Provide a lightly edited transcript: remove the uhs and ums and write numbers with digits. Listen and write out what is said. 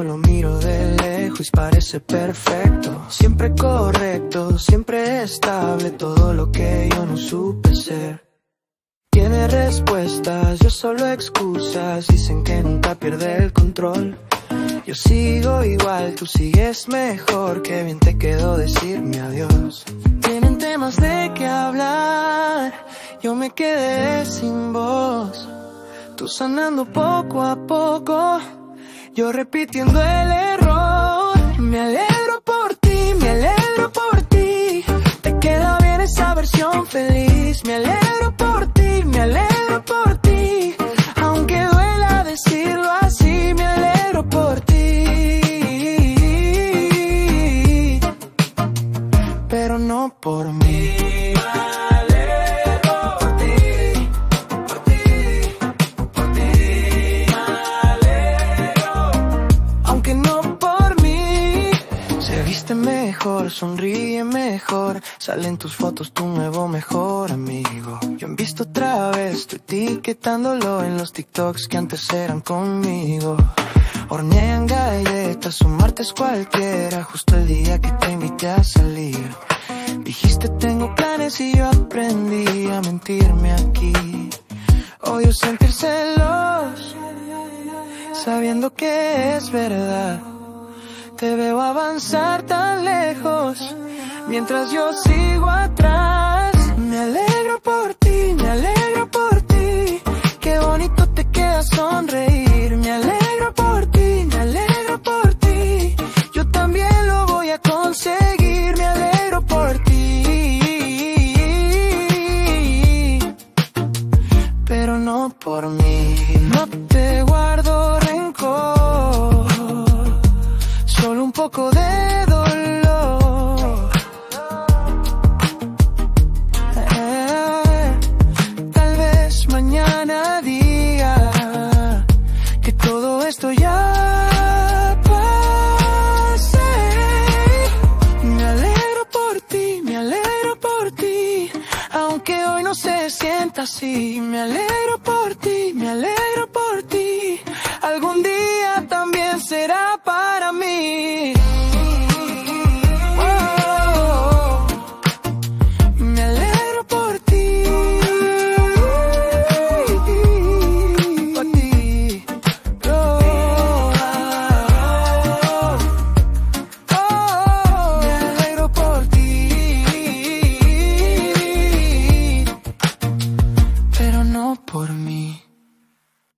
cuando lo miro de lejos parece perfecto. Siempre correcto, siempre estable, todo lo que yo no supe ser. Tiene respuestas, yo solo excusas, dicen que nunca pierde el control. Yo sigo igual, tú sigues mejor, qué bien te quedó decirme adiós. Tienen temas de qué hablar, yo me quedé sin voz. Tú sanando poco a poco, yo repitiendo el error. Me alegro por ti, me alegro por ti. Te queda bien esa versión feliz. Me alegro por ti, me alegro por ti. Aunque duela decirlo así, me alegro por ti. Pero no por mí. Mejor, sonríe mejor, salen tus fotos tu nuevo mejor amigo. Yo he visto otra vez, tú etiquetándolo en los TikToks que antes eran conmigo. Hornean galletas, un martes cualquiera, justo el día que te invité a salir. Dijiste tengo planes y yo aprendí a mentirme aquí. Odio sentir celos, sabiendo que es verdad. Te veo avanzar tan lejos, mientras yo sigo atrás. Me alegro por ti, me alegro por ti. Qué bonito te queda sonreír. Me alegro por ti, me alegro por ti. Yo también lo voy a conseguir. Me alegro por ti, pero no por mí. No te guardo rencor, solo un poco de dolor. Tal vez mañana diga que todo esto ya pasé. Me alegro por ti, me alegro por ti. Aunque hoy no se sienta así. Me alegro por ti, me alegro por ti. Algún día también será para mí. Oh, me alegro por ti, por ti. Oh, me alegro por ti, pero no por mí.